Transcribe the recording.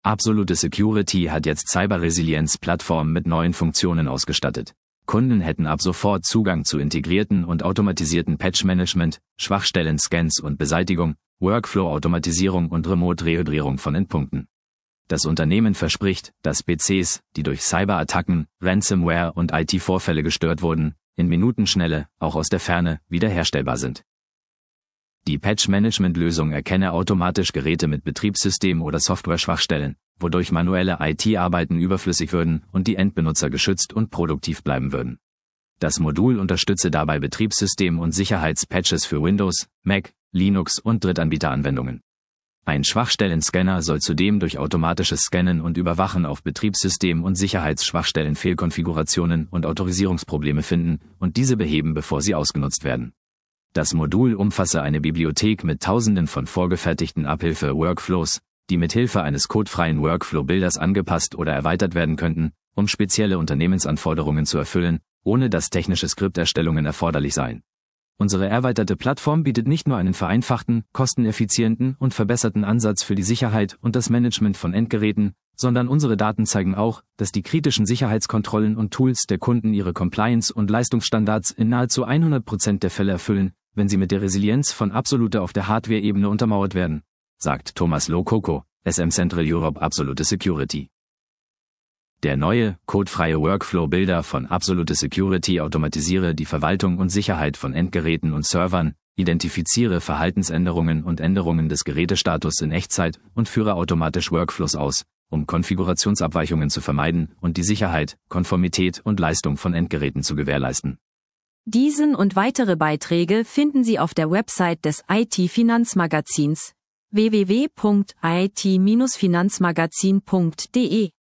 Absolute Security hat jetzt Cyber-Resilienz-Plattformen mit neuen Funktionen ausgestattet. Kunden hätten ab sofort Zugang zu integrierten und automatisierten Patch-Management, Schwachstellen-Scans und Beseitigung, Workflow-Automatisierung und Remote-Rehydrierung von Endpunkten. Das Unternehmen verspricht, dass PCs, die durch Cyberattacken, Ransomware und IT-Vorfälle gestört wurden, in Minutenschnelle, auch aus der Ferne, wiederherstellbar sind. Die Patch-Management-Lösung erkenne automatisch Geräte mit Betriebssystem- oder Software-Schwachstellen, wodurch manuelle IT-Arbeiten überflüssig würden und die Endbenutzer geschützt und produktiv bleiben würden. Das Modul unterstütze dabei Betriebssystem- und Sicherheitspatches für Windows, Mac, Linux und Drittanbieteranwendungen. Ein Schwachstellen-Scanner soll zudem durch automatisches Scannen und Überwachen auf Betriebssystem- und Sicherheitsschwachstellen Fehlkonfigurationen und Autorisierungsprobleme finden und diese beheben, bevor sie ausgenutzt werden. Das Modul umfasse eine Bibliothek mit Tausenden von vorgefertigten Abhilfe-Workflows, die mit Hilfe eines codefreien Workflow-Bilders angepasst oder erweitert werden könnten, um spezielle Unternehmensanforderungen zu erfüllen, ohne dass technische Skripterstellungen erforderlich seien. Unsere erweiterte Plattform bietet nicht nur einen vereinfachten, kosteneffizienten und verbesserten Ansatz für die Sicherheit und das Management von Endgeräten, sondern unsere Daten zeigen auch, dass die kritischen Sicherheitskontrollen und Tools der Kunden ihre Compliance- und Leistungsstandards in nahezu 100% der Fälle erfüllen, wenn sie mit der Resilienz von Absolute auf der Hardware-Ebene untermauert werden, sagt Thomas Lokoko, SM Central Europe Absolute Security. Der neue, codefreie Workflow-Builder von Absolute Security automatisiere die Verwaltung und Sicherheit von Endgeräten und Servern, identifiziere Verhaltensänderungen und Änderungen des Gerätestatus in Echtzeit und führe automatisch Workflows aus, um Konfigurationsabweichungen zu vermeiden und die Sicherheit, Konformität und Leistung von Endgeräten zu gewährleisten. Diesen und weitere Beiträge finden Sie auf der Website des IT-Finanzmagazins www.it-finanzmagazin.de.